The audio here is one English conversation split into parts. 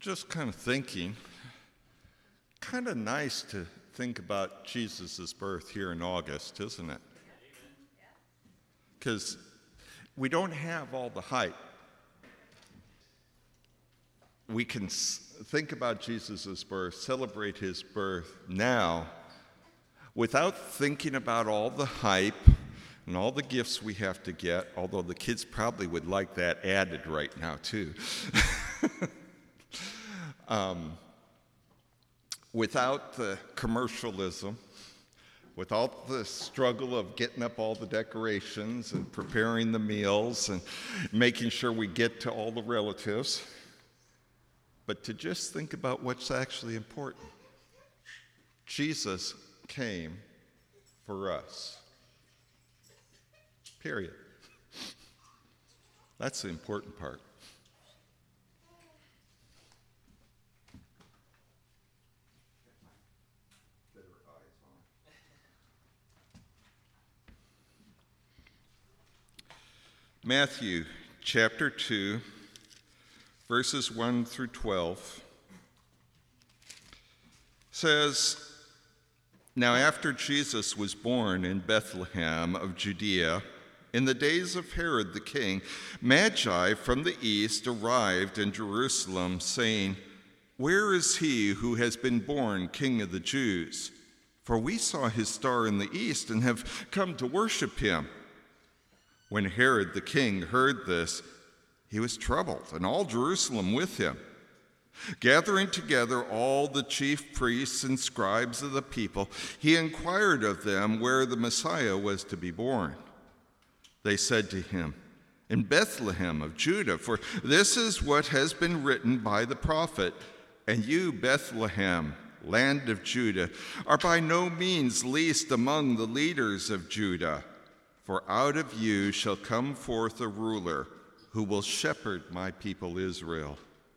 just kind of thinking, kind of nice to think about Jesus' birth here in August, isn't it? Because we don't have all the hype. We can think about Jesus' birth, celebrate his birth now, without thinking about all the hype and all the gifts we have to get, although the kids probably would like that added right now too. Without the commercialism, without the struggle of getting up all the decorations and preparing the meals and making sure we get to all the relatives, but to just think about what's actually important. Jesus came for us. Period. That's the important part. Matthew chapter 2, verses 1 through 12 says, "Now after Jesus was born in Bethlehem of Judea, in the days of Herod the king, Magi from the east arrived in Jerusalem, saying, 'Where is he who has been born King of the Jews? For we saw his star in the east and have come to worship him.' When Herod the king heard this, he was troubled, and all Jerusalem with him. Gathering together all the chief priests and scribes of the people, he inquired of them where the Messiah was to be born. They said to him, 'In Bethlehem of Judah, for this is what has been written by the prophet, and you, Bethlehem, land of Judah, are by no means least among the leaders of Judah. For out of you shall come forth a ruler who will shepherd my people Israel.'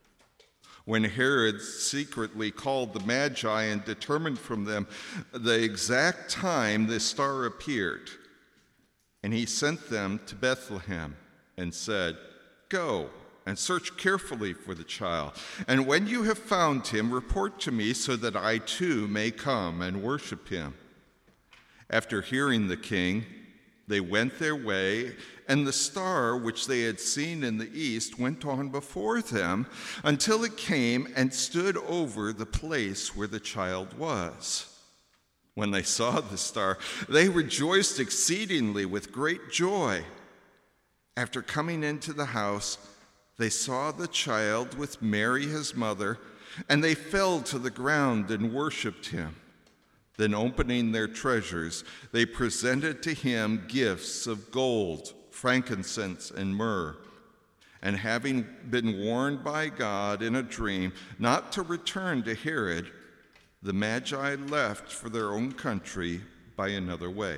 When Herod secretly called the Magi and determined from them the exact time the star appeared, and he sent them to Bethlehem and said, 'Go and search carefully for the child, and when you have found him, report to me so that I too may come and worship him.' After hearing the king, they went their way, and the star which they had seen in the east went on before them until it came and stood over the place where the child was. When they saw the star, they rejoiced exceedingly with great joy. After coming into the house, they saw the child with Mary his mother, and they fell to the ground and worshiped him. Then opening their treasures, they presented to him gifts of gold, frankincense, and myrrh. And having been warned by God in a dream not to return to Herod, the Magi left for their own country by another way."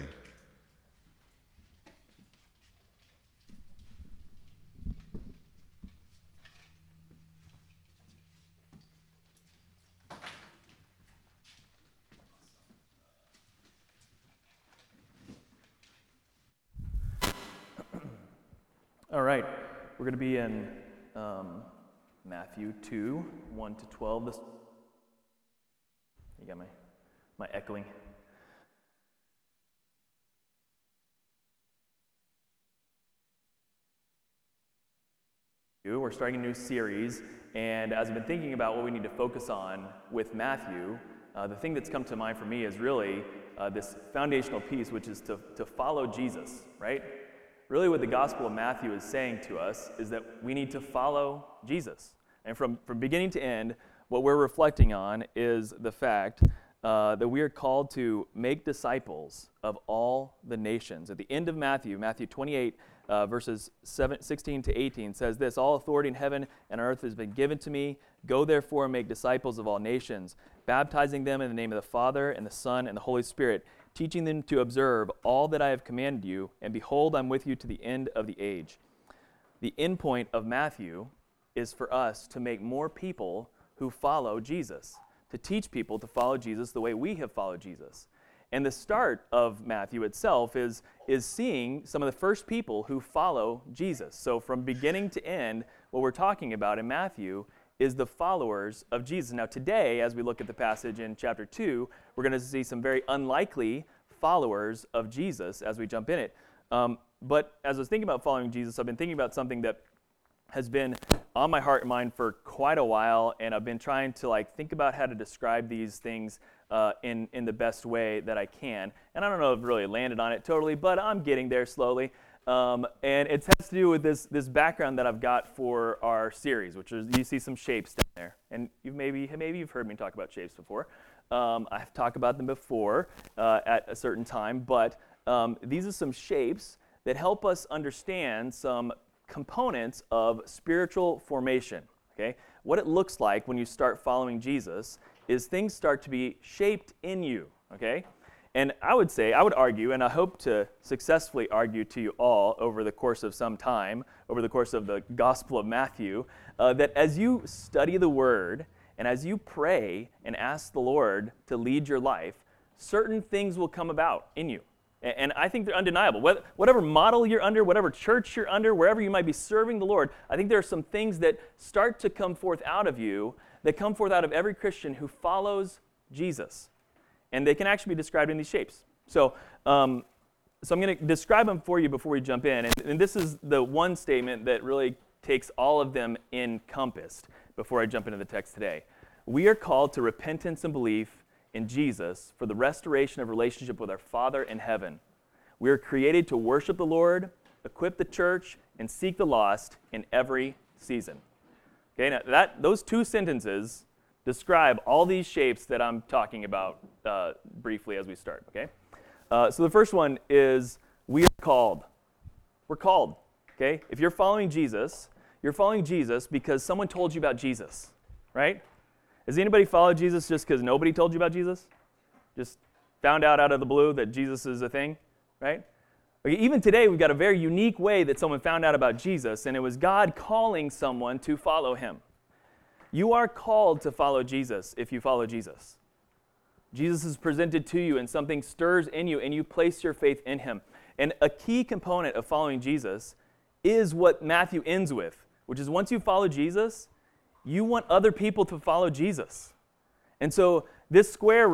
All right, we're going to be in Matthew 2, 1 to 12. You got my echoing? We're starting a new series, and as I've been thinking about what we need to focus on with Matthew, the thing that's come to mind for me is really this foundational piece, which is to follow Jesus, right? Really what the Gospel of Matthew is saying to us is that we need to follow Jesus. And from beginning to end, what we're reflecting on is the fact that we are called to make disciples of all the nations. At the end of Matthew 28, verses 16 to 18 says this, "All authority in heaven and earth has been given to me. Go therefore and make disciples of all nations, baptizing them in the name of the Father and the Son and the Holy Spirit, teaching them to observe all that I have commanded you, and behold, I'm with you to the end of the age." The end point of Matthew is for us to make more people who follow Jesus, to teach people to follow Jesus the way we have followed Jesus. And the start of Matthew itself is seeing some of the first people who follow Jesus. So from beginning to end, what we're talking about in Matthew is the followers of Jesus. Now today, as we look at the passage in chapter 2, we're going to see some very unlikely followers of Jesus as we jump in it. But as I was thinking about following Jesus, I've been thinking about something that has been on my heart and mind for quite a while, and I've been trying to think about how to describe these things in the best way that I can. And I don't know if I've really landed on it totally, but I'm getting there slowly. And it has to do with this background that I've got for our series, which is, you see some shapes down there. And maybe you've heard me talk about shapes before. I've talked about them before at a certain time, but these are some shapes that help us understand some components of spiritual formation. Okay? What it looks like when you start following Jesus is things start to be shaped in you. Okay? And I would argue, and I hope to successfully argue to you all over the course of some time, over the course of the Gospel of Matthew, that as you study the Word and as you pray and ask the Lord to lead your life, certain things will come about in you. And I think they're undeniable. Whatever model you're under, whatever church you're under, wherever you might be serving the Lord, I think there are some things that start to come forth out of you, that come forth out of every Christian who follows Jesus. And they can actually be described in these shapes. So I'm going to describe them for you before we jump in. And this is the one statement that really takes all of them encompassed before I jump into the text today. We are called to repentance and belief in Jesus for the restoration of relationship with our Father in heaven. We are created to worship the Lord, equip the church, and seek the lost in every season. Okay, now those two sentences describe all these shapes that I'm talking about briefly as we start. Okay, so the first one is we are called. We're called. Okay, if you're following Jesus because someone told you about Jesus, right? Has anybody followed Jesus just because nobody told you about Jesus? Just found out of the blue that Jesus is a thing, right? Okay, even today, we've got a very unique way that someone found out about Jesus, and it was God calling someone to follow him. You are called to follow Jesus if you follow Jesus. Jesus is presented to you, and something stirs in you, and you place your faith in him. And a key component of following Jesus is what Matthew ends with, which is once you follow Jesus, you want other people to follow Jesus. And so this square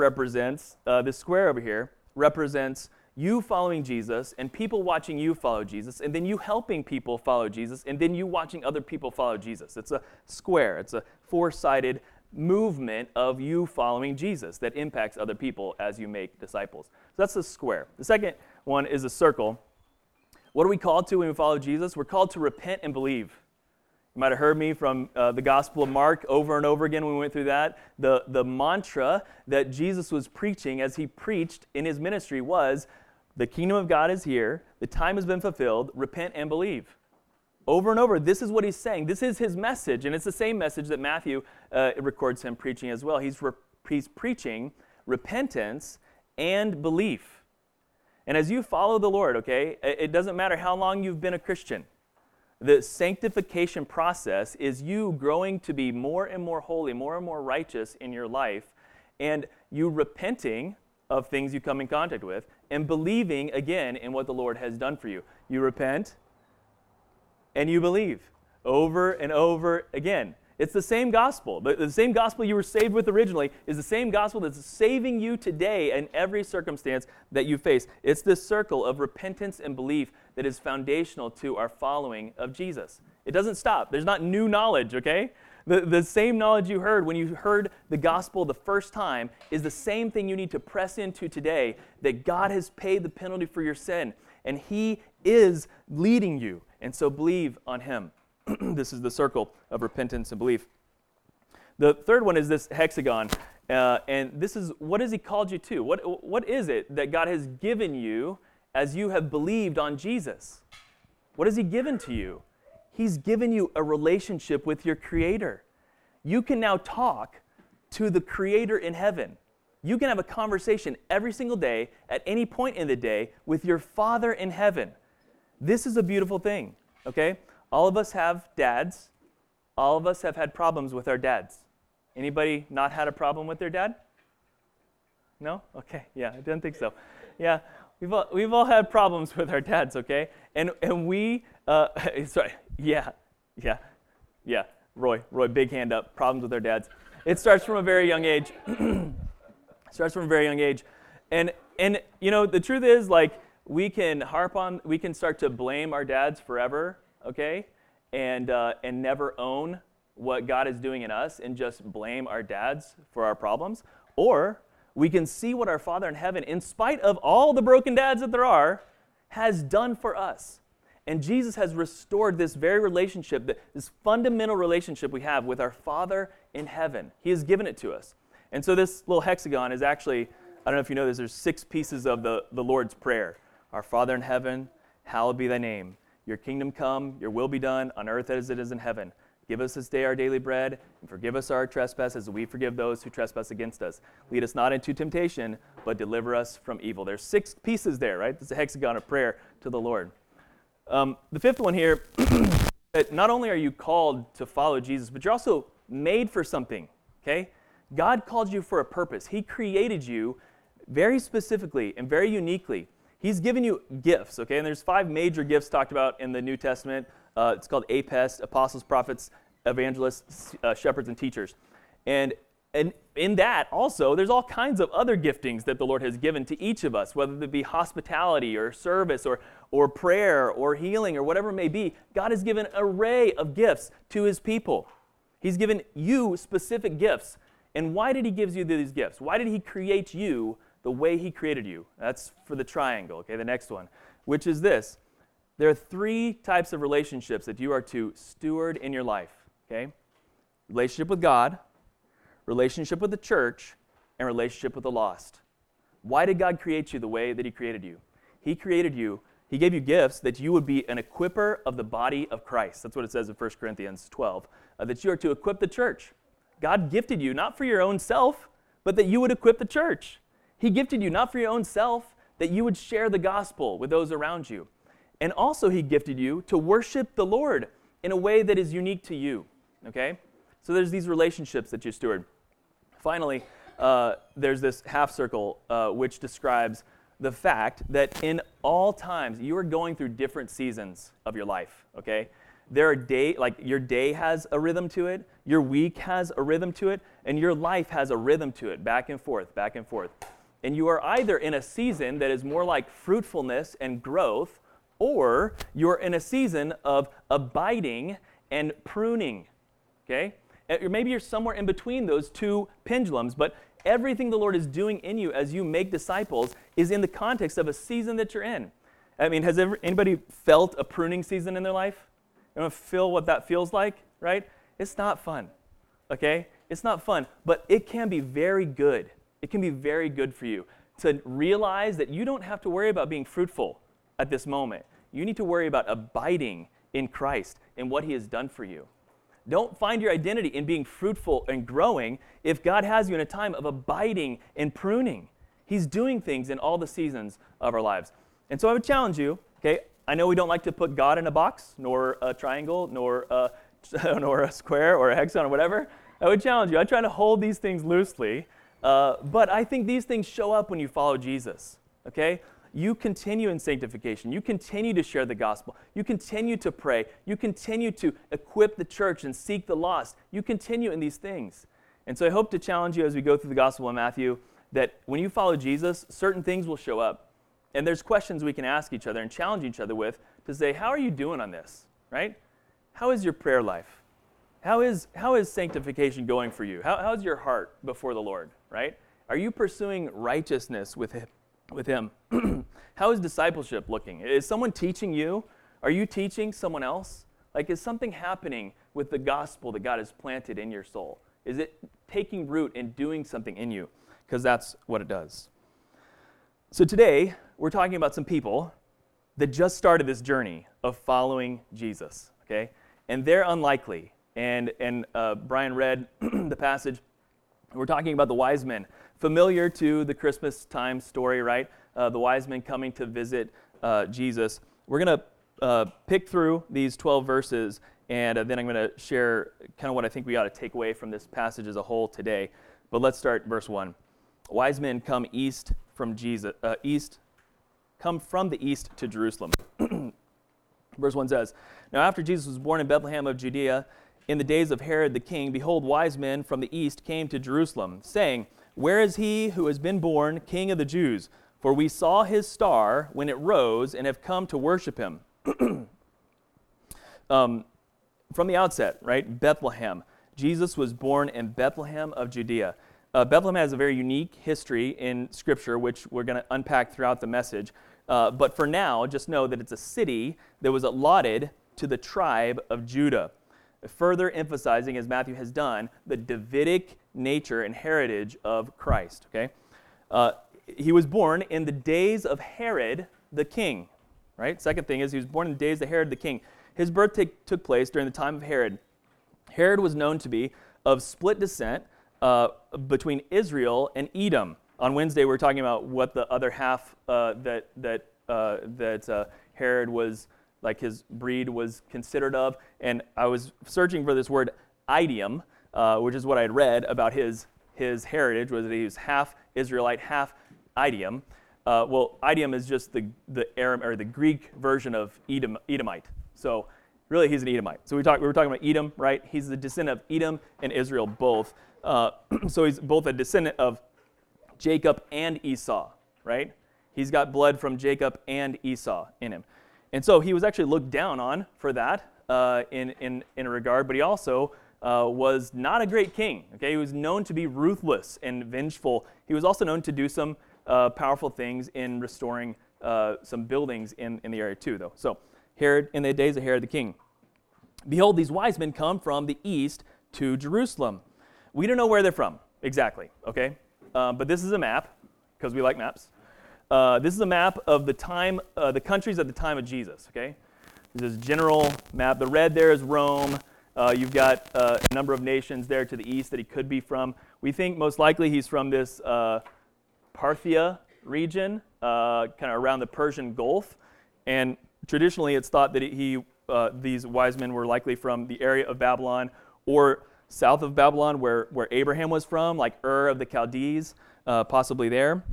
over here represents you following Jesus and people watching you follow Jesus, and then you helping people follow Jesus, and then you watching other people follow Jesus. It's a square. It's a four-sided movement of you following Jesus that impacts other people as you make disciples. So that's the square. The second one is a circle. What are we called to when we follow Jesus? We're called to repent and believe. You might have heard me from the Gospel of Mark over and over again when we went through that. The mantra that Jesus was preaching as he preached in his ministry was, the kingdom of God is here, the time has been fulfilled, repent and believe. Over and over, this is what he's saying. This is his message, and it's the same message that Matthew records him preaching as well. He's preaching repentance and belief. And as you follow the Lord, okay, it doesn't matter how long you've been a Christian. The sanctification process is you growing to be more and more holy, more and more righteous in your life, and you repenting of things you come in contact with, and believing again in what the Lord has done for you. You repent, and you believe over and over again. It's the same gospel. The same gospel you were saved with originally is the same gospel that's saving you today in every circumstance that you face. It's this circle of repentance and belief that is foundational to our following of Jesus. It doesn't stop. There's not new knowledge, okay? The same knowledge you heard when you heard the gospel the first time is the same thing you need to press into today, that God has paid the penalty for your sin, and he is leading you. And so believe on him. This is the circle of repentance and belief. The third one is this hexagon, and this is, what has he called you to? What is it that God has given you as you have believed on Jesus? What has he given to you? He's given you a relationship with your Creator. You can now talk to the Creator in heaven. You can have a conversation every single day, at any point in the day, with your Father in heaven. This is a beautiful thing, okay? All of us have dads. All of us have had problems with our dads. Anybody not had a problem with their dad? No? Okay, yeah, I didn't think so. Yeah, we've all had problems with our dads, okay? And we, sorry, yeah. Roy, big hand up. Problems with their dads. It starts from a very young age. And the truth is, like, we can start to blame our dads forever, okay? And never own what God is doing in us and just blame our dads for our problems. Or we can see what our Father in heaven, in spite of all the broken dads that there are, has done for us. And Jesus has restored this very relationship, this fundamental relationship we have with our Father in heaven. He has given it to us. And so this little hexagon is actually, I don't know if you know this, there's 6 pieces of the Lord's Prayer. Our Father in heaven, hallowed be thy name. Your kingdom come, your will be done on earth as it is in heaven. Give us this day our daily bread, and forgive us our trespasses as we forgive those who trespass against us. Lead us not into temptation, but deliver us from evil. There's 6 pieces there, right? It's a hexagon of prayer to the Lord. The 5th one here, that not only are you called to follow Jesus, but you're also made for something, okay? God called you for a purpose. He created you very specifically and very uniquely. He's given you gifts, okay? And there's 5 major gifts talked about in the New Testament. It's called APEST, apostles, prophets, evangelists, shepherds, and teachers. And in that also, there's all kinds of other giftings that the Lord has given to each of us, whether it be hospitality or service or prayer or healing or whatever it may be. God has given an array of gifts to his people. He's given you specific gifts. And why did he give you these gifts? Why did he create you the way he created you? That's for the triangle, okay, the next one, which is this. There are 3 types of relationships that you are to steward in your life, okay? Relationship with God, relationship with the church, and relationship with the lost. Why did God create you the way that he created you? He created you, he gave you gifts that you would be an equipper of the body of Christ. That's what it says in 1 Corinthians 12, that you are to equip the church. God gifted you not for your own self, but that you would equip the church. He gifted you not for your own self, that you would share the gospel with those around you. And also he gifted you to worship the Lord in a way that is unique to you, okay? So there's these relationships that you steward. Finally, there's this half circle which describes the fact that in all times you are going through different seasons of your life, okay? There are your day has a rhythm to it, your week has a rhythm to it, and your life has a rhythm to it, back and forth, back and forth. And you are either in a season that is more like fruitfulness and growth, or you're in a season of abiding and pruning, okay? Maybe you're somewhere in between those 2 pendulums, but everything the Lord is doing in you as you make disciples is in the context of a season that you're in. I mean, has anybody felt a pruning season in their life? You want to feel what that feels like, right? It's not fun, okay? It's not fun, but it can be very good. It can be very good for you to realize that you don't have to worry about being fruitful at this moment. You need to worry about abiding in Christ and what he has done for you. Don't find your identity in being fruitful and growing if God has you in a time of abiding and pruning. He's doing things in all the seasons of our lives. And so I would challenge you, okay, I know we don't like to put God in a box, nor a triangle, nor a square or a hexagon or whatever. I would challenge you. I try to hold these things loosely, but I think these things show up when you follow Jesus, okay? You continue in sanctification. You continue to share the gospel. You continue to pray. You continue to equip the church and seek the lost. You continue in these things. And so I hope to challenge you as we go through the Gospel of Matthew that when you follow Jesus, certain things will show up. And there's questions we can ask each other and challenge each other with to say, how are you doing on this, right? How is your prayer life? How is sanctification going for you? How's your heart before the Lord, right? Are you pursuing righteousness with Him? How is discipleship looking? Is someone teaching you? Are you teaching someone else? Like, is something happening with the gospel that God has planted in your soul? Is it taking root and doing something in you? Because that's what it does. So today, we're talking about some people that just started this journey of following Jesus, okay? And they're unlikely. And Brian read the passage. We're talking about the wise men, familiar to the Christmas time story, right? The wise men coming to visit Jesus. We're going to pick through these 12 verses, and then I'm going to share kind of what I think we ought to take away from this passage as a whole today. But let's start verse 1. Wise men come from the east to Jerusalem. Verse 1 says, Now after Jesus was born in Bethlehem of Judea, in the days of Herod the king, behold, wise men from the east came to Jerusalem, saying, Where is he who has been born King of the Jews? For we saw his star when it rose and have come to worship him. From the outset, right, Bethlehem. Jesus was born in Bethlehem of Judea. Bethlehem has a very unique history in Scripture, which we're going to unpack throughout the message. But for now, just know that it's a city that was allotted to the tribe of Judah, further emphasizing, as Matthew has done, the Davidic nature and heritage of Christ. Okay, he was born in the days of Herod the king. Right. Second thing is he was born in the days of Herod the king. His birth took place during the time of Herod. Herod was known to be of split descent between Israel and Edom. On Wednesday, we were talking about what the other half that Herod was, like his breed was considered of, and I was searching for this word idiom, which is what I had read about his heritage, was that he was half Israelite, half idiom. Well, idiom is just the Aram or the Greek version of Edomite. So really, he's an Edomite. So we were talking about Edom, right? He's the descendant of Edom and Israel both. So he's both a descendant of Jacob and Esau, right? He's got blood from Jacob and Esau in him. And so he was actually looked down on for that in a regard, but he also was not a great king. Okay, he was known to be ruthless and vengeful. He was also known to do some powerful things in restoring some buildings in the area too, though. So Herod, in the days of Herod the king. Behold, these wise men come from the east to Jerusalem. We don't know where they're from exactly, okay? But this is a map, because we like maps. This is a map of the time, the countries at the time of Jesus, okay? This is a general map. The red there is Rome. You've got a number of nations there to the east that he could be from. We think most likely he's from this Parthia region, kind of around the Persian Gulf. And traditionally, it's thought that these wise men were likely from the area of Babylon or south of Babylon, where Abraham was from, like Ur of the Chaldees, possibly there.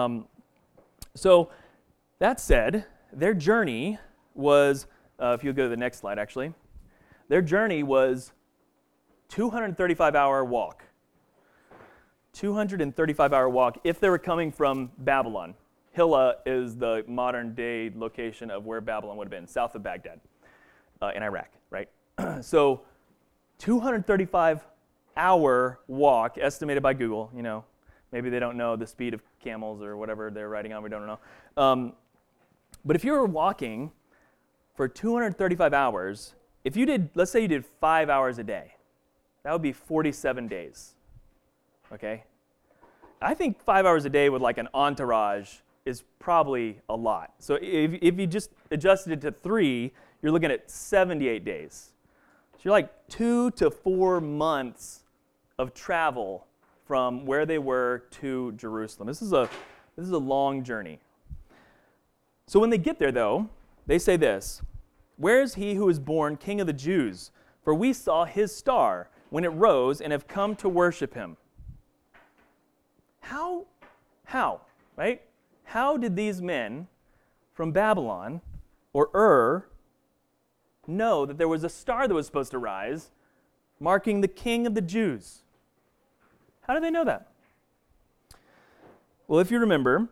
So that said, their journey was, if you'll go to the next slide, actually, their journey was 235-hour walk. 235-hour walk if they were coming from Babylon. Hilla is the modern-day location of where Babylon would have been, south of Baghdad in Iraq, right? So 235-hour walk, estimated by Google. You know, maybe they don't know the speed of camels or whatever they're riding on. We don't know. But if you were walking for 235 hours, if you did, let's say you did 5 hours a day, that would be 47 days. Okay? I think 5 hours a day with like an entourage is probably a lot. So if you just adjusted it to 3, you're looking at 78 days. So you're like 2 to 4 months of travel from where they were to Jerusalem. This is a long journey. So when they get there, though, they say this: "Where is he who is born King of the Jews? For we saw his star when it rose and have come to worship him." How, right? How did these men from Babylon or Ur know that there was a star that was supposed to rise marking the King of the Jews? How did they know that? Well, if you remember,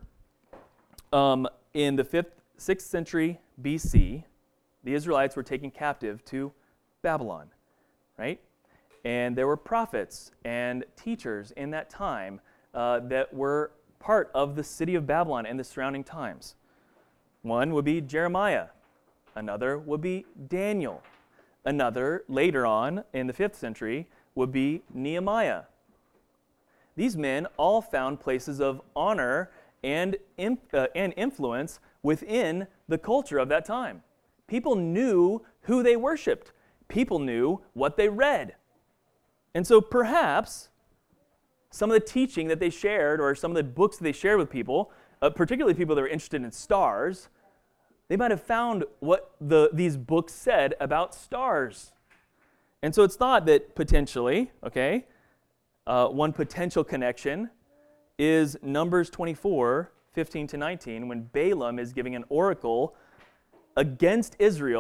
in the 6th century BC, the Israelites were taken captive to Babylon, right? And there were prophets and teachers in that time that were part of the city of Babylon and the surrounding times. One would be Jeremiah. Another would be Daniel. Another, later on in the 5th century, would be Nehemiah. These men all found places of honor and influence within the culture of that time. People knew who they worshiped. People knew what they read. And so perhaps some of the teaching that they shared, or some of the books that they shared with people, particularly people that were interested in stars, they might have found what these books said about stars. And so it's thought that potentially, okay, one potential connection is Numbers 24, 15 to 19, when Balaam is giving an oracle against Israel,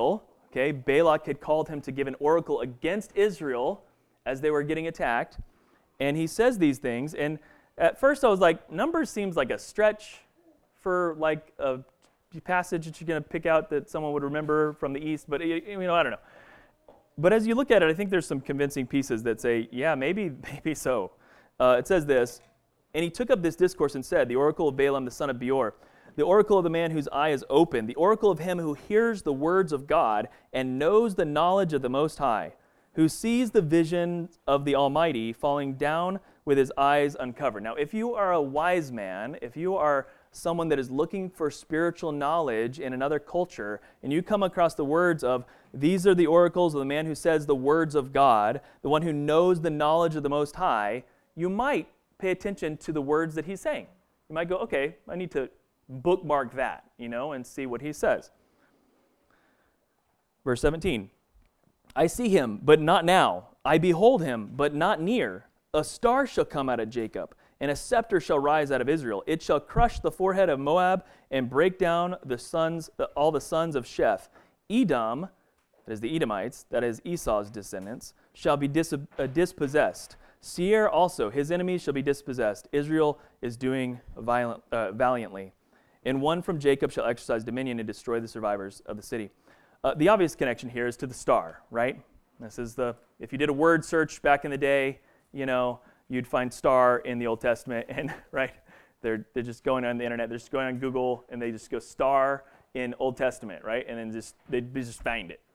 Okay, Balak had called him to give an oracle against Israel as they were getting attacked. And he says these things. And at first I was like, Numbers seems like a stretch for like a passage that you're going to pick out that someone would remember from the East. But, I don't know. But as you look at it, I think there's some convincing pieces that say, yeah, maybe so. It says this, and he took up this discourse and said, the oracle of Balaam the son of Beor, the oracle of the man whose eye is open, the oracle of him who hears the words of God and knows the knowledge of the Most High, who sees the vision of the Almighty falling down with his eyes uncovered. Now, if you are a wise man, if you are someone that is looking for spiritual knowledge in another culture, and you come across the words of, these are the oracles of the man who says the words of God, the one who knows the knowledge of the Most High, you might pay attention to the words that he's saying. You might go, okay, I need to bookmark that, and see what he says. Verse 17, I see him, but not now. I behold him, but not near. A star shall come out of Jacob, and a scepter shall rise out of Israel. It shall crush the forehead of Moab and break down all the sons of Sheth. Edom, that is the Edomites, that is Esau's descendants, shall be dispossessed. Seir also, his enemies shall be dispossessed. Israel is doing valiantly. And one from Jacob shall exercise dominion and destroy the survivors of the city. The obvious connection here is to the star, right? This is if you did a word search back in the day, you'd find star in the Old Testament, and right, they're just going on the internet, they're just going on Google, and they just go star in Old Testament, right? And then they just find it,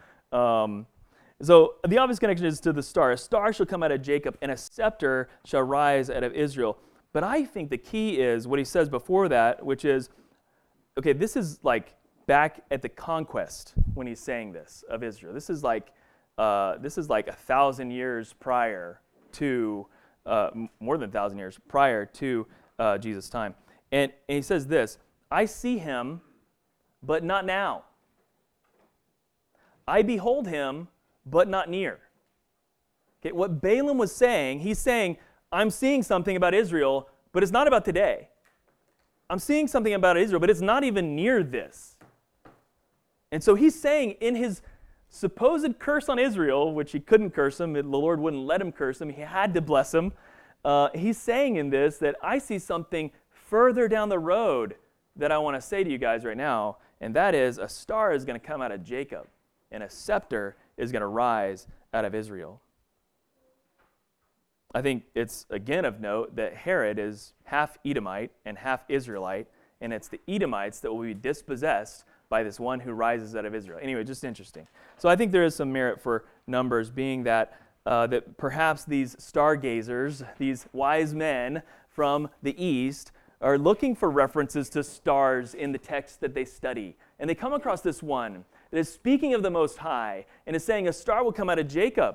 So the obvious connection is to the star. A star shall come out of Jacob, and a scepter shall rise out of Israel. But I think the key is what he says before that, which is, okay, this is like back at the conquest when he's saying this of Israel. This is like 1,000 years prior to, more than 1,000 years prior to Jesus' time. And he says this, I see him, but not now. I behold him, but not near. Okay, what Balaam was saying, he's saying, I'm seeing something about Israel, but it's not about today. I'm seeing something about Israel, but it's not even near this. And so he's saying in his supposed curse on Israel, which he couldn't curse him, the Lord wouldn't let him curse him, he had to bless him. He's saying in this that I see something further down the road that I want to say to you guys right now, and that is a star is going to come out of Jacob, and a scepter is going to rise out of Israel. I think it's again of note that Herod is half Edomite and half Israelite, and it's the Edomites that will be dispossessed by this one who rises out of Israel. Anyway, just interesting. So I think there is some merit for Numbers being that perhaps these stargazers, these wise men from the East, are looking for references to stars in the text that they study. And they come across this one that is speaking of the Most High and is saying a star will come out of Jacob.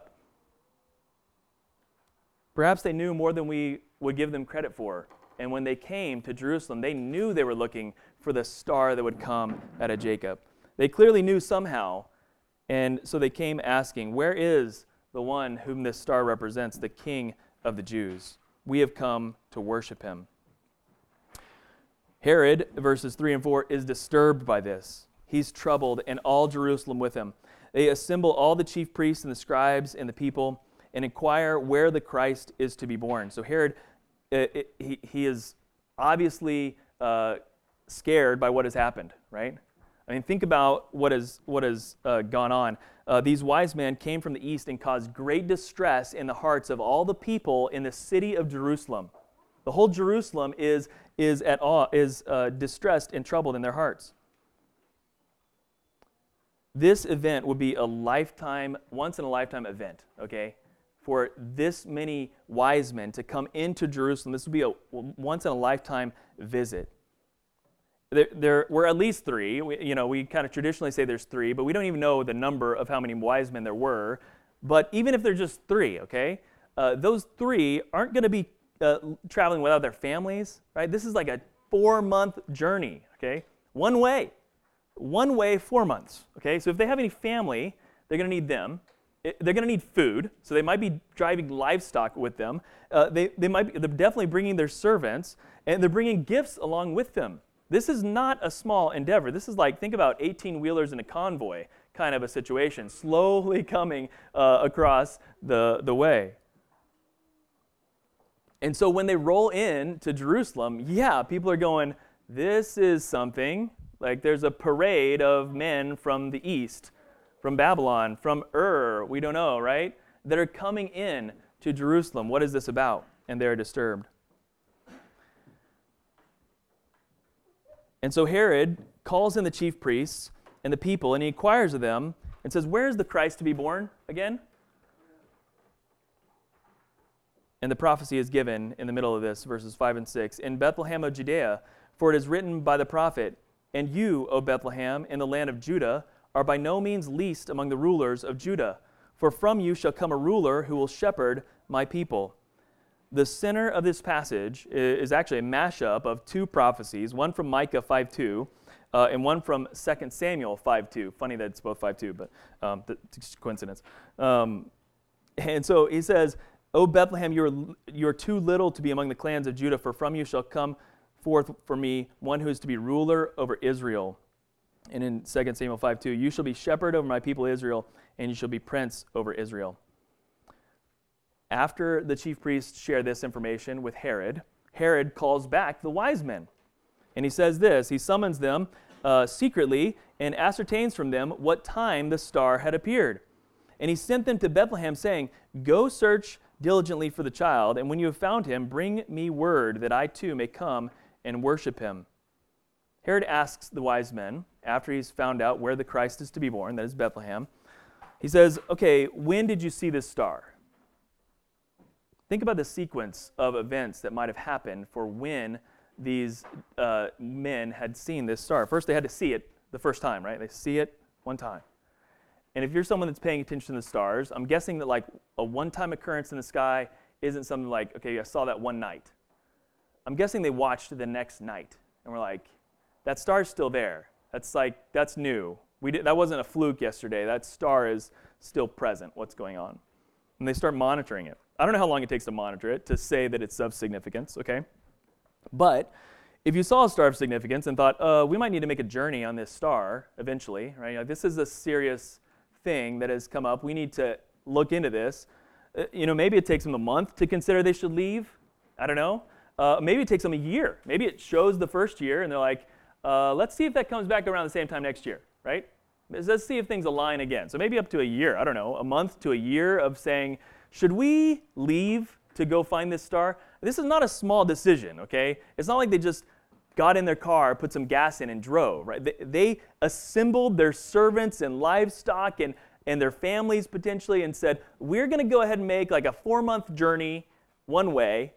Perhaps they knew more than we would give them credit for. And when they came to Jerusalem, they knew they were looking for the star that would come out of Jacob. They clearly knew somehow, and so they came asking, where is the one whom this star represents, the King of the Jews? We have come to worship him. Herod, verses 3 and 4, is disturbed by this. He's troubled, and all Jerusalem with him. They assemble all the chief priests and the scribes and the people and inquire where the Christ is to be born. So Herod, he is obviously scared by what has happened, right? I mean, think about what has gone on. These wise men came from the east and caused great distress in the hearts of all the people in the city of Jerusalem. The whole Jerusalem is distressed and troubled in their hearts. This event would be a once in a lifetime event, okay? For this many wise men to come into Jerusalem, this would be a once in a lifetime visit. There were at least three. We kind of traditionally say there's three, but we don't even know the number of how many wise men there were. But even if there's just three, okay, those three aren't going to be traveling without their families, right? This is like a 4-month journey, okay? One way, 4 months, okay? So if they have any family, they're going to need them. They're going to need food, so they might be driving livestock with them. They're definitely bringing their servants, and they're bringing gifts along with them. This is not a small endeavor. This is like, think about 18-wheelers in a convoy kind of a situation, slowly coming across the way. And so when they roll in to Jerusalem, yeah, people are going, this is something. Like there's a parade of men from the east, from Babylon, from we don't know, right? That are coming in to Jerusalem. What is this about? And they're disturbed. And so Herod calls in the chief priests and the people, and he inquires of them and says, where is the Christ to be born again? And the prophecy is given in the middle of this, verses 5 and 6. In Bethlehem of Judea, for it is written by the prophet, and you, O Bethlehem, in the land of Judah, are by no means least among the rulers of Judah. For from you shall come a ruler who will shepherd my people. The center of this passage is actually a mashup of two prophecies, one from Micah 5:2 and one from 2 Samuel 5:2. Funny that it's both 5:2, but it's a coincidence. And so he says, O Bethlehem, you are too little to be among the clans of Judah, for from you shall come forth for me one who is to be ruler over Israel. And in 2 Samuel 5:2, you shall be shepherd over my people Israel, and you shall be prince over Israel. After the chief priests share this information with Herod, Herod calls back the wise men. And he says this, he summons them secretly and ascertains from them what time the star had appeared. And he sent them to Bethlehem, saying, go search diligently for the child, and when you have found him, bring me word that I too may come and worship him. Herod asks the wise men, after he's found out where the Christ is to be born, that is Bethlehem, he says, okay, when did you see this star? Think about the sequence of events that might have happened for when these men had seen this star. First, they had to see it the first time, right? They see it one time. And if you're someone that's paying attention to the stars, I'm guessing that like a one-time occurrence in the sky isn't something like, okay, I saw that one night. I'm guessing they watched the next night and were like, that star's still there. That's new. That wasn't a fluke yesterday. That star is still present. What's going on? And they start monitoring it. I don't know how long it takes to monitor it to say that it's of significance, okay? But if you saw a star of significance and thought, we might need to make a journey on this star eventually, right? Like, this is a serious thing that has come up. We need to look into this. Maybe it takes them a month to consider they should leave. I don't know. Maybe it takes them a year. Maybe it shows the first year and they're like, let's see if that comes back around the same time next year, right? Let's see if things align again. So maybe up to a year, I don't know, a month to a year of saying, should we leave to go find this star? This is not a small decision, okay? It's not like they just got in their car, put some gas in, and drove, right? They assembled their servants and livestock and their families potentially and said, we're going to go ahead and make like a 4-month journey one way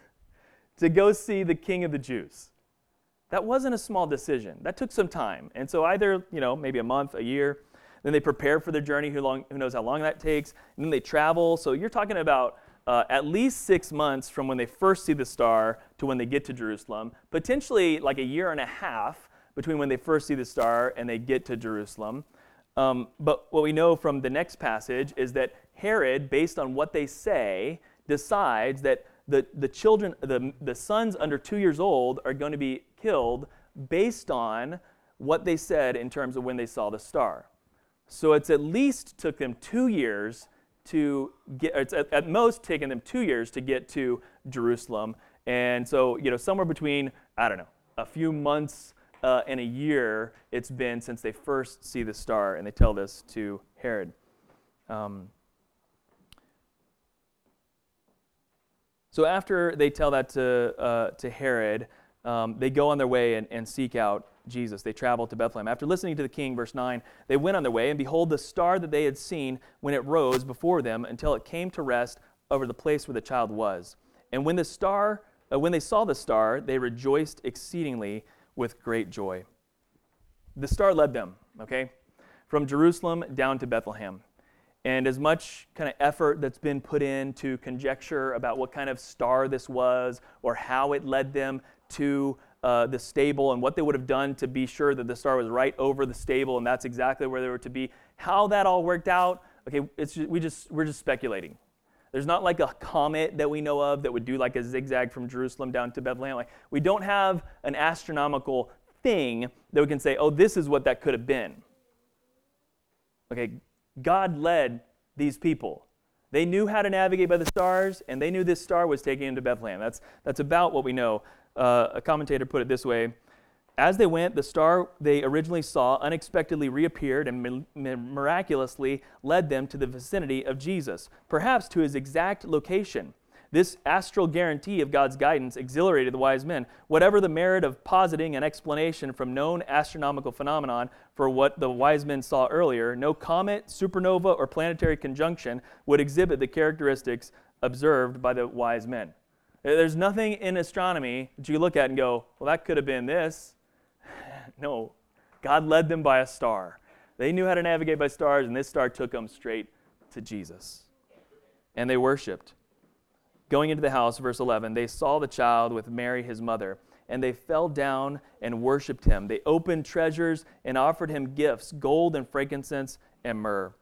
to go see the King of the Jews. That wasn't a small decision. That took some time. And so either, maybe a month, a year, then they prepare for their journey, who knows how long that takes, and then they travel. So you're talking about at least 6 months from when they first see the star to when they get to Jerusalem, potentially like a year and a half between when they first see the star and they get to Jerusalem. But what we know from the next passage is that Herod, based on what they say, decides that the children, the sons under 2 years old are going to be killed based on what they said in terms of when they saw the star. So it's at least took them 2 years to get, it's at most taken them 2 years to get to Jerusalem. And so, somewhere between, I don't know, a few months and a year it's been since they first see the star, and they tell this to Herod. So after they tell that to Herod, they go on their way and seek out Jesus. They travel to Bethlehem. After listening to the king, verse 9, they went on their way, and behold, the star that they had seen when it rose before them until it came to rest over the place where the child was. And when they saw the star, they rejoiced exceedingly with great joy. The star led them, okay, from Jerusalem down to Bethlehem. And as much kind of effort that's been put in to conjecture about what kind of star this was or how it led them to the stable and what they would have done to be sure that the star was right over the stable and that's exactly where they were to be, how that all worked out, okay, we're just speculating. There's not like a comet that we know of that would do like a zigzag from Jerusalem down to Bethlehem. Like, we don't have an astronomical thing that we can say, oh, this is what that could have been. Okay, God led these people. They knew how to navigate by the stars, and they knew this star was taking them to Bethlehem. That's about what we know. A commentator put it this way: as they went, the star they originally saw unexpectedly reappeared and miraculously led them to the vicinity of Jesus, perhaps to his exact location. This astral guarantee of God's guidance exhilarated the wise men. Whatever the merit of positing an explanation from known astronomical phenomenon for what the wise men saw earlier, no comet, supernova, or planetary conjunction would exhibit the characteristics observed by the wise men. There's nothing in astronomy that you look at and go, well, that could have been this. No, God led them by a star. They knew how to navigate by stars, and this star took them straight to Jesus. And they worshiped. Going into the house, verse 11, they saw the child with Mary, his mother, and they fell down and worshiped him. They opened treasures and offered him gifts, gold and frankincense and myrrh.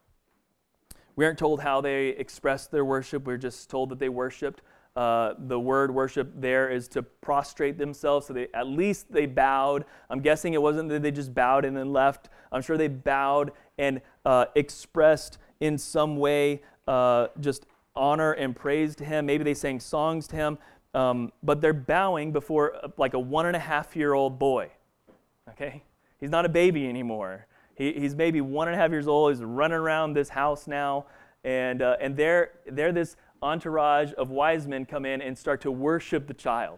We aren't told how they expressed their worship. We're just told that they worshiped. The word worship there is to prostrate themselves, so at least they bowed. I'm guessing it wasn't that they just bowed and then left. I'm sure they bowed and expressed in some way just honor and praise to him. Maybe they sang songs to him, but they're bowing before like a 1.5-year-old boy. Okay, he's not a baby anymore. He's maybe 1.5 years old. He's running around this house now, and they're this entourage of wise men come in and start to worship the child,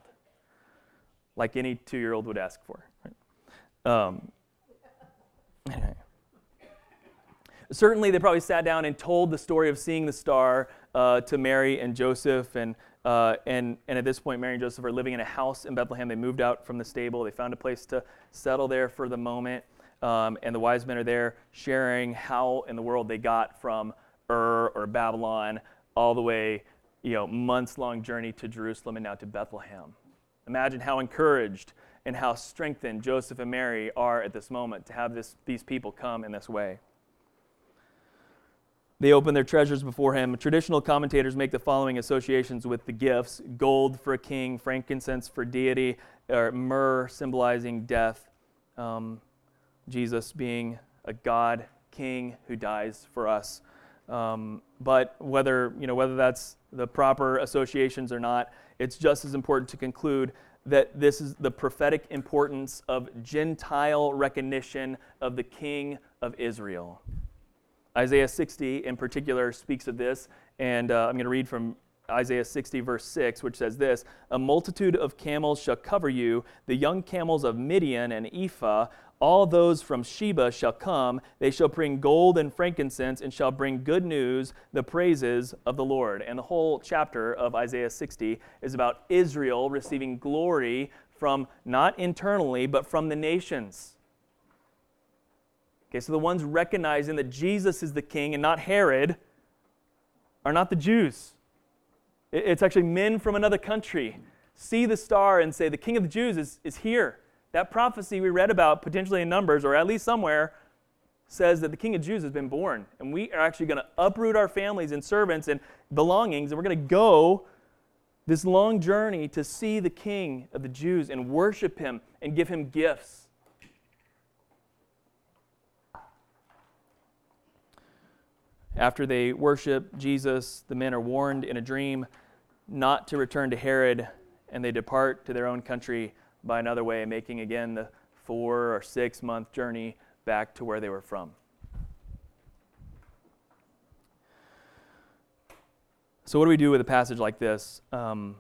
like any 2-year-old would ask for. Right? Anyway. Certainly, they probably sat down and told the story of seeing the star to Mary and Joseph, and at this point, Mary and Joseph are living in a house in Bethlehem. They moved out from the stable. They found a place to settle there for the moment, and the wise men are there sharing how in the world they got from Ur or Babylon all the way, months-long journey to Jerusalem and now to Bethlehem. Imagine how encouraged and how strengthened Joseph and Mary are at this moment to have these people come in this way. They open their treasures before him. Traditional commentators make the following associations with the gifts: gold for a king, frankincense for deity, or myrrh symbolizing death. Jesus being a God king who dies for us. But whether that's the proper associations or not, it's just as important to conclude that this is the prophetic importance of Gentile recognition of the King of Israel. Isaiah 60 in particular speaks of this, and I'm going to read from Isaiah 60 verse 6, which says this: "A multitude of camels shall cover you, the young camels of Midian and Ephah, all those from Sheba shall come, they shall bring gold and frankincense, and shall bring good news, the praises of the Lord." And the whole chapter of Isaiah 60 is about Israel receiving glory from not internally, but from the nations. Okay, so the ones recognizing that Jesus is the king and not Herod are not the Jews. It's actually men from another country see the star and say, the king of the Jews is here. That prophecy we read about, potentially in Numbers, or at least somewhere, says that the king of the Jews has been born. And we are actually going to uproot our families and servants and belongings, and we're going to go this long journey to see the king of the Jews and worship him and give him gifts. After they worship Jesus, the men are warned in a dream not to return to Herod, and they depart to their own country by another way, making again the 4 or 6 month journey back to where they were from. So what do we do with a passage like this? From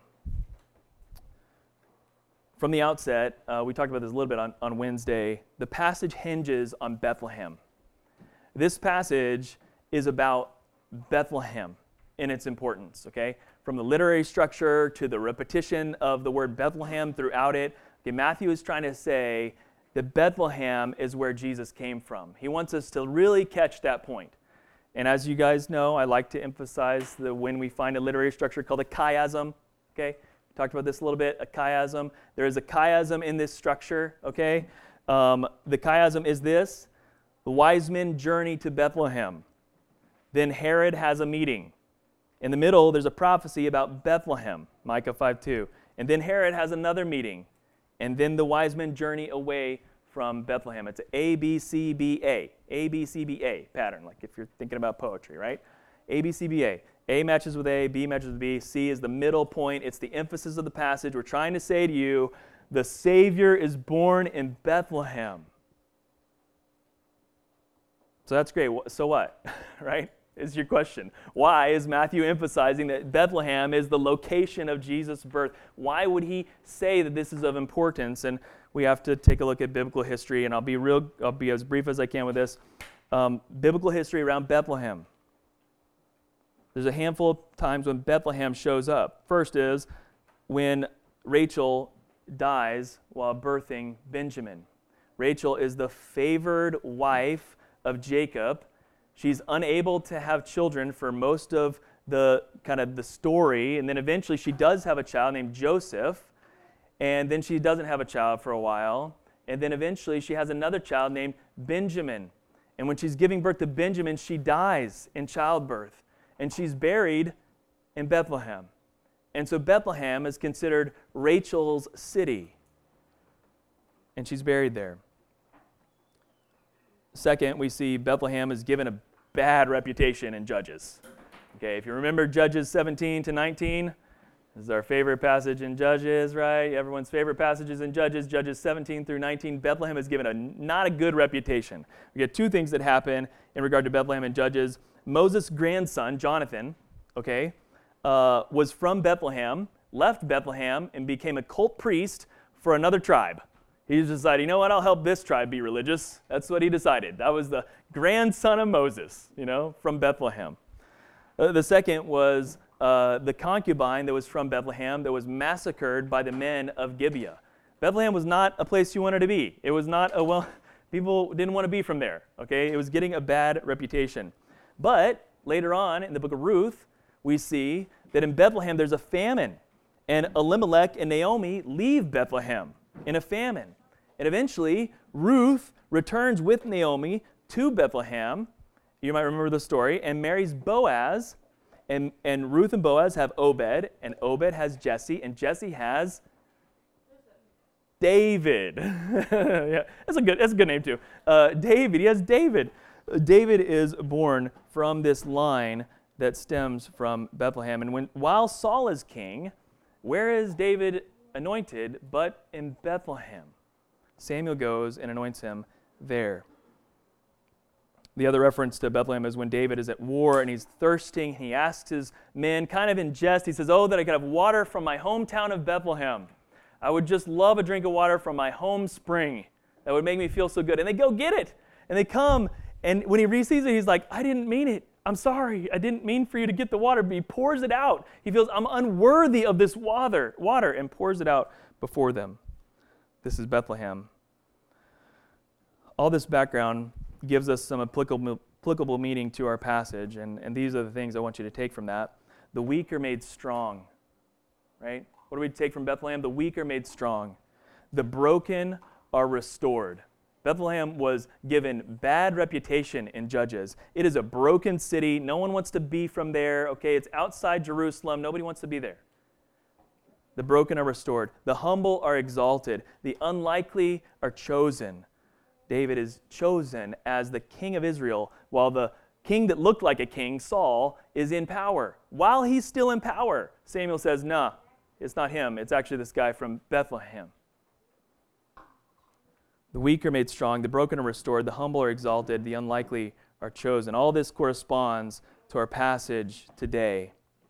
the outset, we talked about this a little bit on Wednesday, the passage hinges on Bethlehem. This passage is about Bethlehem in its importance, okay? From the literary structure to the repetition of the word Bethlehem throughout it, okay, Matthew is trying to say that Bethlehem is where Jesus came from. He wants us to really catch that point. And as you guys know, I like to emphasize when we find a literary structure called a chiasm, okay? We talked about this a little bit, a chiasm. There is a chiasm in this structure, okay? The chiasm is this: the wise men journey to Bethlehem. Then Herod has a meeting. In the middle, there's a prophecy about Bethlehem, Micah 5:2. And then Herod has another meeting. And then the wise men journey away from Bethlehem. It's an A-B-C-B-A, A-B-C-B-A pattern, like if you're thinking about poetry, right? A-B-C-B-A. A matches with A, B matches with B, C is the middle point. It's the emphasis of the passage. We're trying to say to you, the Savior is born in Bethlehem. So that's great. So what, right? Is your question. Why is Matthew emphasizing that Bethlehem is the location of Jesus' birth? Why would he say that this is of importance? And we have to take a look at biblical history, and I'll be as brief as I can with this. Biblical history around Bethlehem. There's a handful of times when Bethlehem shows up. First is when Rachel dies while birthing Benjamin. Rachel is the favored wife of Jacob. She's unable to have children for most of the story, and then eventually she does have a child named Joseph, and then she doesn't have a child for a while, and then eventually she has another child named Benjamin. And when she's giving birth to Benjamin, she dies in childbirth, and she's buried in Bethlehem. And so Bethlehem is considered Rachel's city, and she's buried there. Second, we see Bethlehem is given a bad reputation in Judges. Okay, if you remember Judges 17 to 19, this is our favorite passage in Judges, right? Everyone's favorite passages in Judges, Judges 17 through 19. Bethlehem is given not a good reputation. We get two things that happen in regard to Bethlehem and Judges. Moses' grandson, Jonathan, was from Bethlehem, left Bethlehem, and became a cult priest for another tribe. He just decided, you know what, I'll help this tribe be religious. That's what he decided. That was the grandson of Moses, from Bethlehem. The second was the concubine that was from Bethlehem that was massacred by the men of Gibeah. Bethlehem was not a place you wanted to be. It was not people didn't want to be from there, okay? It was getting a bad reputation. But later on in the book of Ruth, we see that in Bethlehem there's a famine, and Elimelech and Naomi leave Bethlehem in a famine. And eventually, Ruth returns with Naomi to Bethlehem. You might remember the story, and marries Boaz. And Ruth and Boaz have Obed, and Obed has Jesse, and Jesse has David. Yeah, that's a good name too. David, he has David. David is born from this line that stems from Bethlehem. And while Saul is king, where is David anointed but in Bethlehem? Samuel goes and anoints him there. The other reference to Bethlehem is when David is at war and he's thirsting. He asks his men, kind of in jest, he says, oh, that I could have water from my hometown of Bethlehem. I would just love a drink of water from my home spring. That would make me feel so good. And they go get it. And they come, and when he receives it, he's like, I didn't mean it. I'm sorry. I didn't mean for you to get the water. But he pours it out. He feels, I'm unworthy of this water, and pours it out before them. This is Bethlehem. All this background gives us some applicable meaning to our passage, and these are the things I want you to take from that. The weak are made strong, right? What do we take from Bethlehem? The weak are made strong. The broken are restored. Bethlehem was given bad reputation in Judges. It is a broken city. No one wants to be from there. Okay, it's outside Jerusalem. Nobody wants to be there. The broken are restored. The humble are exalted. The unlikely are chosen. David is chosen as the king of Israel, while the king that looked like a king, Saul, is in power. While he's still in power, Samuel says, nah, it's not him. It's actually this guy from Bethlehem. The weak are made strong, the broken are restored, the humble are exalted, the unlikely are chosen. All this corresponds to our passage today.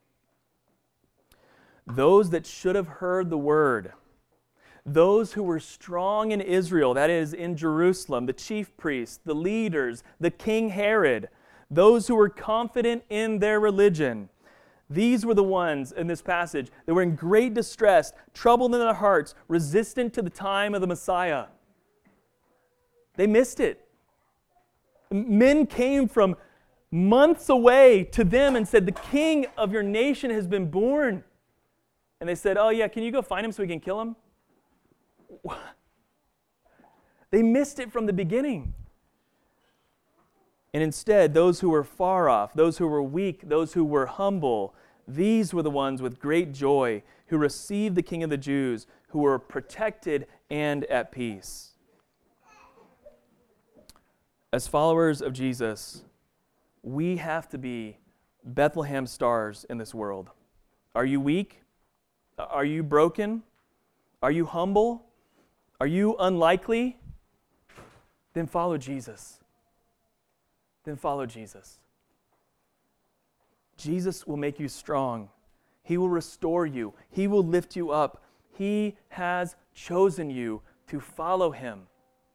Those that should have heard the word, those who were strong in Israel, that is, in Jerusalem, the chief priests, the leaders, the King Herod, those who were confident in their religion, these were the ones in this passage that were in great distress, troubled in their hearts, resistant to the time of the Messiah. They missed it. Men came from months away to them and said, the king of your nation has been born. And they said, oh yeah, can you go find him so we can kill him? They missed it from the beginning. And instead, those who were far off, those who were weak, those who were humble, these were the ones with great joy who received the King of the Jews, who were protected and at peace. as followers of Jesus, we have to be Bethlehem stars in this world. Are you weak? Are you broken? Are you humble? Are you unlikely? Then follow Jesus. Then follow Jesus. Jesus will make you strong. He will restore you. He will lift you up. He has chosen you to follow him.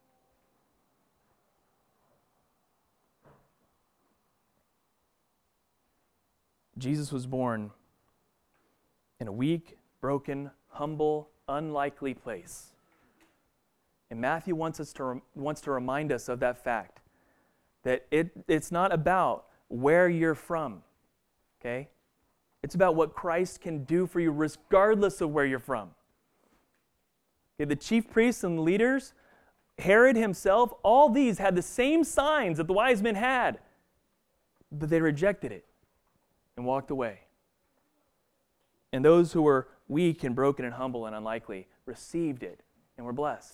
Jesus was born in a weak, broken, humble, unlikely place. And Matthew wants to remind us of that fact, that it's not about where you're from, okay? It's about what Christ can do for you regardless of where you're from. Okay, the chief priests and leaders, Herod himself, all these had the same signs that the wise men had, but they rejected it and walked away. And those who were weak and broken and humble and unlikely received it and were blessed.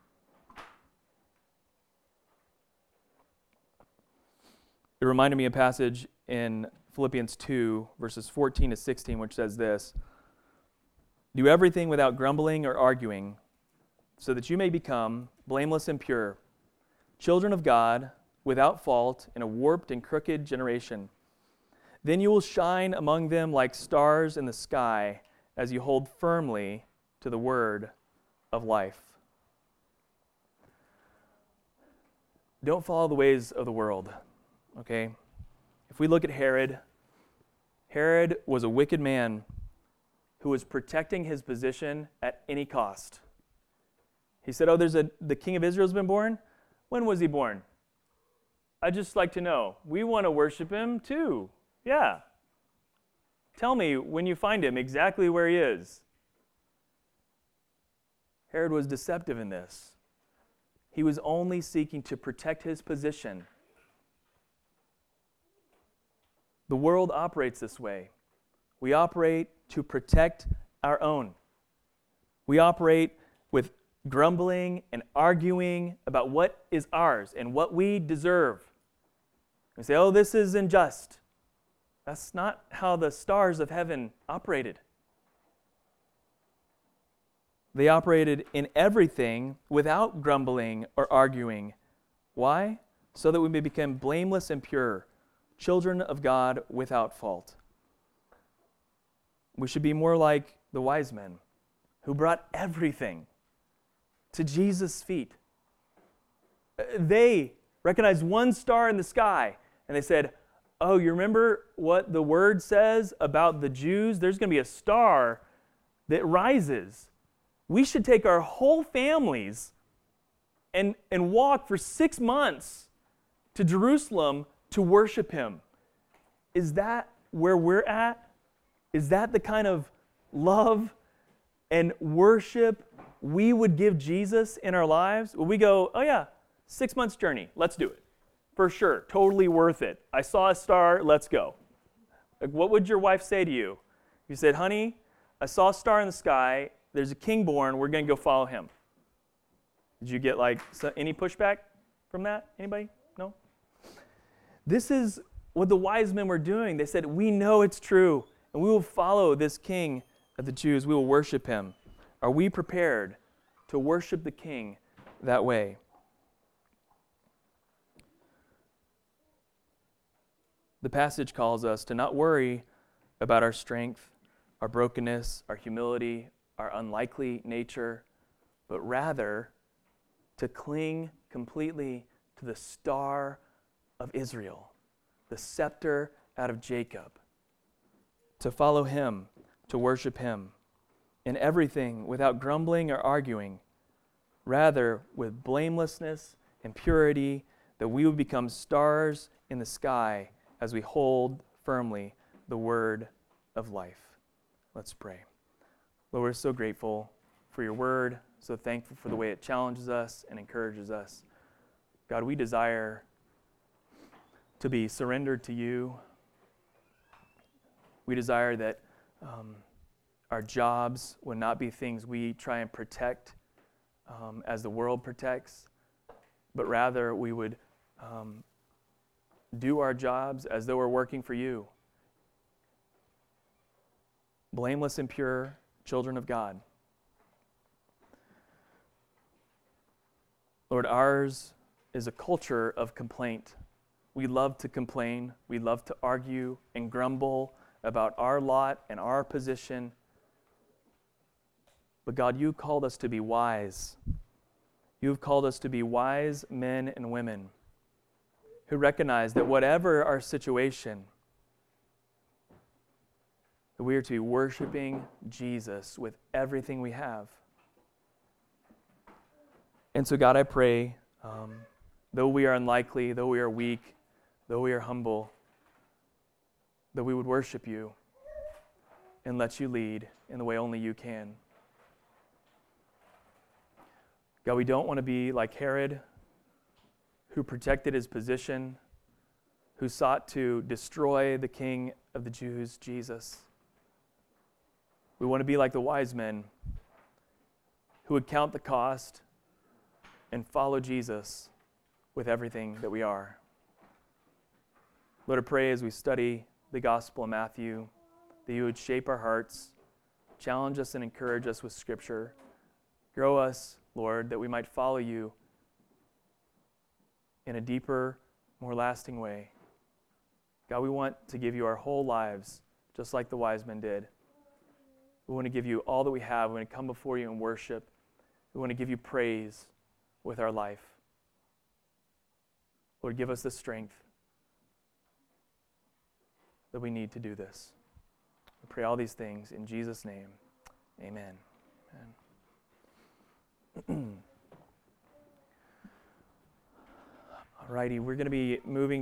It reminded me of a passage in Philippians 2, verses 14 to 16, which says this: "Do everything without grumbling or arguing, so that you may become blameless and pure, children of God, without fault in a warped and crooked generation. Then you will shine among them like stars in the sky as you hold firmly to the word of life." Don't follow the ways of the world, okay? If we look at Herod, Herod was a wicked man who was protecting his position at any cost. He said, the king of Israel has been born? When was he born? I'd just like to know. We want to worship him too. Yeah. Tell me when you find him exactly where he is. Herod was deceptive in this. He was only seeking to protect his position. The world operates this way. We operate to protect our own. We operate with grumbling and arguing about what is ours and what we deserve. We say, this is unjust. That's not how the stars of heaven operated. They operated in everything without grumbling or arguing. Why? So that we may become blameless and pure, children of God without fault. We should be more like the wise men who brought everything to Jesus' feet. They recognized one star in the sky and they said, you remember what the word says about the Jews? There's going to be a star that rises. We should take our whole families and walk for 6 months to Jerusalem to worship him. Is that where we're at? Is that the kind of love and worship we would give Jesus in our lives? Will we go, 6 months journey, let's do it. For sure, totally worth it. I saw a star, let's go. Like, what would your wife say to you? You said, honey, I saw a star in the sky, there's a king born, we're going to go follow him. Did you get any pushback from that? Anybody? No? This is what the wise men were doing. They said, we know it's true, and we will follow this king of the Jews. We will worship him. Are we prepared to worship the king that way? The passage calls us to not worry about our strength, our brokenness, our humility, our unlikely nature, but rather to cling completely to the star of Israel, the scepter out of Jacob, to follow him, to worship him in everything without grumbling or arguing, rather with blamelessness and purity, that we would become stars in the sky as we hold firmly the word of life. Let's pray. Lord, we're so grateful for your word, so thankful for the way it challenges us and encourages us. God, we desire to be surrendered to you. We desire that our jobs would not be things we try and protect as the world protects, but rather we would do our jobs as though we're working for you. Blameless and pure children of God. Lord, ours is a culture of complaint. We love to complain. We love to argue and grumble about our lot and our position. But God, you called us to be wise. You've called us to be wise men and women who recognize that whatever our situation, that we are to be worshiping Jesus with everything we have. And so, God, I pray, though we are unlikely, though we are weak, though we are humble, that we would worship you and let you lead in the way only you can. God, we don't want to be like Herod, who protected his position, who sought to destroy the King of the Jews, Jesus. We want to be like the wise men who would count the cost and follow Jesus with everything that we are. Lord, I pray as we study the Gospel of Matthew that you would shape our hearts, challenge us and encourage us with Scripture. Grow us, Lord, that we might follow you in a deeper, more lasting way. God, we want to give you our whole lives, just like the wise men did. We want to give you all that we have. We want to come before you and worship. We want to give you praise with our life. Lord, give us the strength that we need to do this. We pray all these things in Jesus' name. Amen. Amen. All righty, we're going to be moving